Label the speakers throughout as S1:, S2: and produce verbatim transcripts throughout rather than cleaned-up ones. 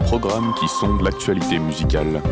S1: programmes qui sondent l'actualité musicale.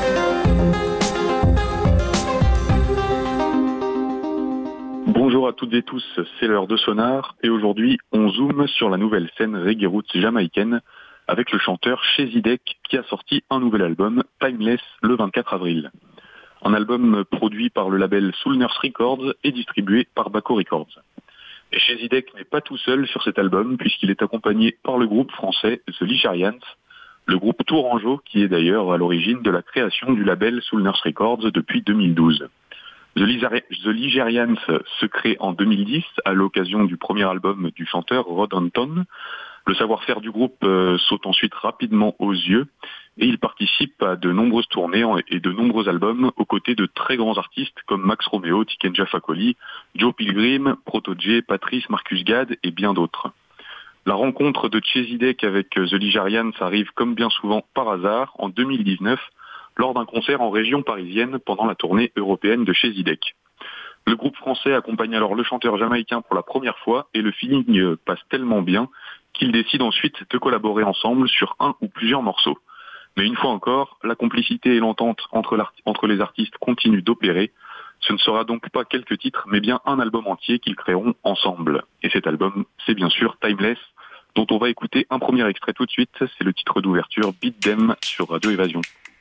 S1: Bonjour à toutes et tous, c'est l'heure de Sonar et aujourd'hui on zoome sur la nouvelle scène reggae roots jamaïcaine avec le chanteur Chezidek qui a sorti un nouvel album, Timeless, le vingt-quatre avril. Un album produit par le label Soulnurse Records et distribué par Baco Records. Et Chezidek n'est pas tout seul sur cet album puisqu'il est accompagné par le groupe français The Ligerians, le groupe tourangeau qui est d'ailleurs à l'origine de la création du label Soulnurse Records depuis deux mille douze. The, Lizer- The Ligerians se crée en deux mille dix à l'occasion du premier album du chanteur Rod Anton. Le savoir-faire du groupe euh, saute ensuite rapidement aux yeux et il participe à de nombreuses tournées et de nombreux albums aux côtés de très grands artistes comme Max Romeo, Tikenja Fakoly, Joe Pilgrim, Proto J, Patrice, Marcus Gad et bien d'autres. La rencontre de Chezidek avec The Ligerians arrive comme bien souvent par hasard en deux mille dix-neuf lors d'un concert en région parisienne pendant la tournée européenne de Chezidek. Le groupe français accompagne alors le chanteur jamaïcain pour la première fois et le feeling passe tellement bien qu'ils décident ensuite de collaborer ensemble sur un ou plusieurs morceaux. Mais une fois encore, la complicité et l'entente entre, entre les artistes continuent d'opérer. Ce ne sera donc pas quelques titres, mais bien un album entier qu'ils créeront ensemble. Et cet album, c'est bien sûr Timeless, dont on va écouter un premier extrait tout de suite. C'est le titre d'ouverture, Beat Them, sur Radio Évasion.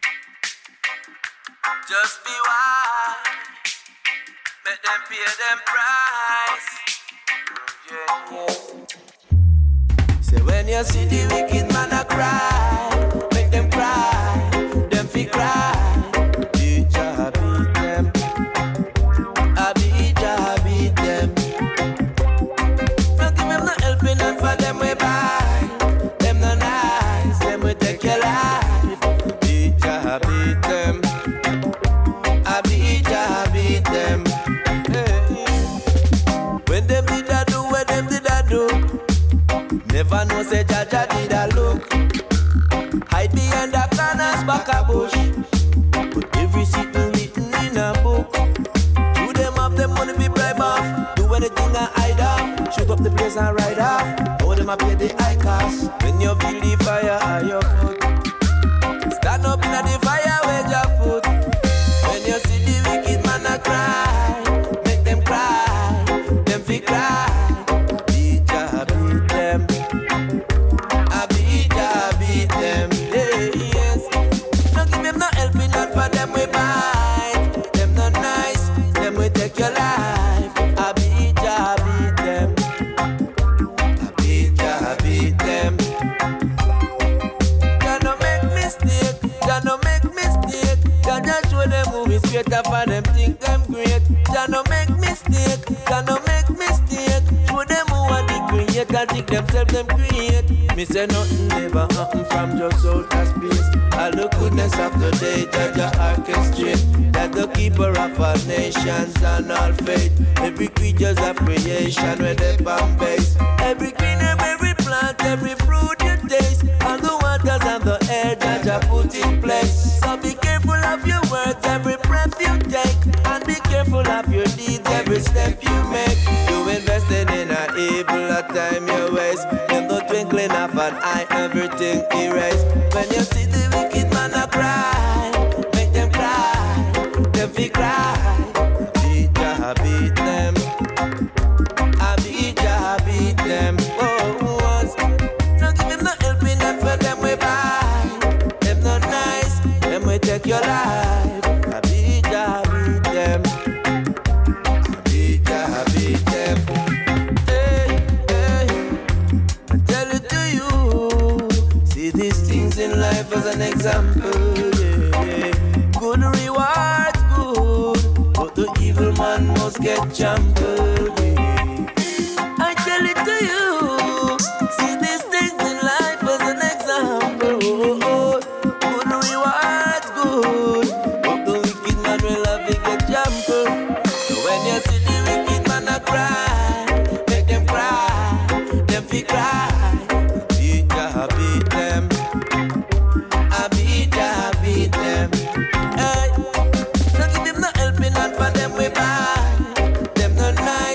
S2: Just be wise, make them pay them price. Yeah, yeah. Say when you see the wicked man a cry, make them cry, them fi cry. Beat ya, beat them, I beat ya, beat them. Don't give them no helping and for them we buy. Them no nice, them we take your life. Beat ya, beat them, I beat ya, beat them. Hey. When them did I do, when them did I do. Never know say Jaja did a look. Hide behind the corners back a bush. But every secret written in a book. Do them up, them money be bribe off. Do anything I hide off. Shoot up the place and ride off. Hold them up pay the high cost. When you feel the fire at your foot, stand up in the fire where your foot. When you see the wicked man a cry, make them cry, them fi cry. Beat ya, beat them, I beat ya, beat them. Hey, yes. Don't give them no helping, not for them we bite. Them no nice, them we take your life. I beat ya, beat them, I beat ya, beat them. Ya no make mistake, ya no make mistake. Ya just show them who is greater for them think them great. Ya no make mistake, ya no make mistake. Show them who are the creator, think themselves them create. Me say nothing never happen from just outer space. All the goodness of the day, Jaja orchestrate. That the keeper of all nations and all faith. Every creature's of creation where they bomb base. Every green and every plant, every fruit you taste. All the waters and the air, Jaja put in place. So be careful of your words, every breath you take. And be careful of your deeds, every step you make. You invested in a evil, a time you waste. In the twinkling of an eye, everything erased. When you see the wicked man a cry, make them cry, them fi cry. Beat ya, beat them, I beat ya, beat them. Oh, once. Don't give them no helping, not for them we buy. Them no nice, them we take your life. I beat ya, beat them, I beat ya, beat them. Hey, hey, I tell it to you. See these things in life as an example. Yeah, good rewards, good, but the evil man must get trampled. Yeah. I tell it to you. See these things in life as an example. Oh, oh, good rewards, good, but the wicked man will have to get trampled. So when you see the wicked man a cry, make them cry, them fi cry. Beat ya, beat them, I beat ya, beat them. Hey, don't give them no helping, not for them we buy. Them no nice.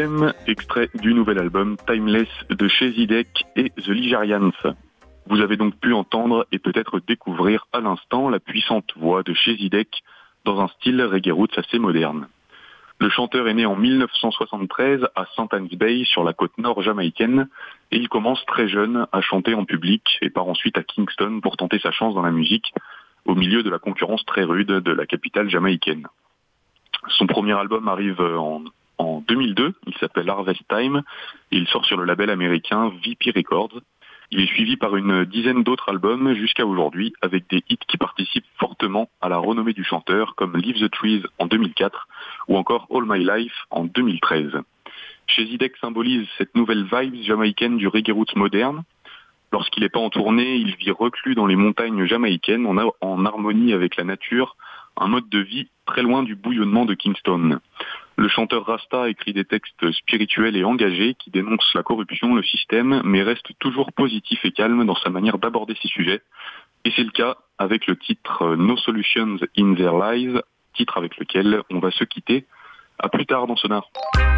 S1: Thème, extrait du nouvel album Timeless de chez Zedek et The Ligerians. Vous avez donc pu entendre et peut-être découvrir à l'instant la puissante voix de chez Zedek dans un style reggae roots assez moderne. Le chanteur est né en mille neuf cent soixante-treize à Saint Anne's Bay sur la côte nord jamaïcaine et il commence très jeune à chanter en public et part ensuite à Kingston pour tenter sa chance dans la musique au milieu de la concurrence très rude de la capitale jamaïcaine. Son premier album arrive en, en deux mille deux, il s'appelle Harvest Time et il sort sur le label américain V P Records. Il est suivi par une dizaine d'autres albums jusqu'à aujourd'hui, avec des hits qui participent fortement à la renommée du chanteur, comme Leave the Trees en deux mille quatre, ou encore All My Life en deux mille treize. Chez Zedek symbolise cette nouvelle vibe jamaïcaine du reggae roots moderne. Lorsqu'il n'est pas en tournée, il vit reclus dans les montagnes jamaïcaines, en, a, en harmonie avec la nature, un mode de vie très loin du bouillonnement de Kingston. Le chanteur Rasta écrit des textes spirituels et engagés qui dénoncent la corruption, le système, mais reste toujours positif et calme dans sa manière d'aborder ces sujets. Et c'est le cas avec le titre No Solutions in Their Lives, titre avec lequel on va se quitter. À plus tard dans Sonar.